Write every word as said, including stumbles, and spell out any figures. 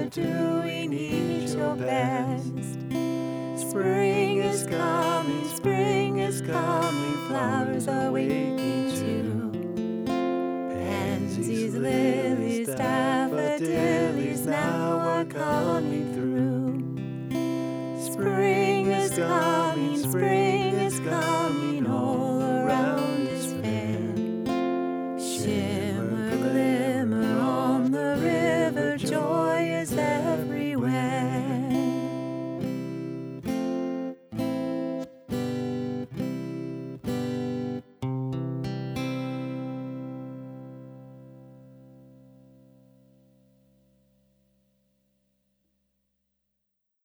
we're doing each your best. Spring is coming, spring is coming, flowers are waking too. Pansies, lilies, daffodillies now are coming through. Spring is coming, spring is coming, all around is fair. Share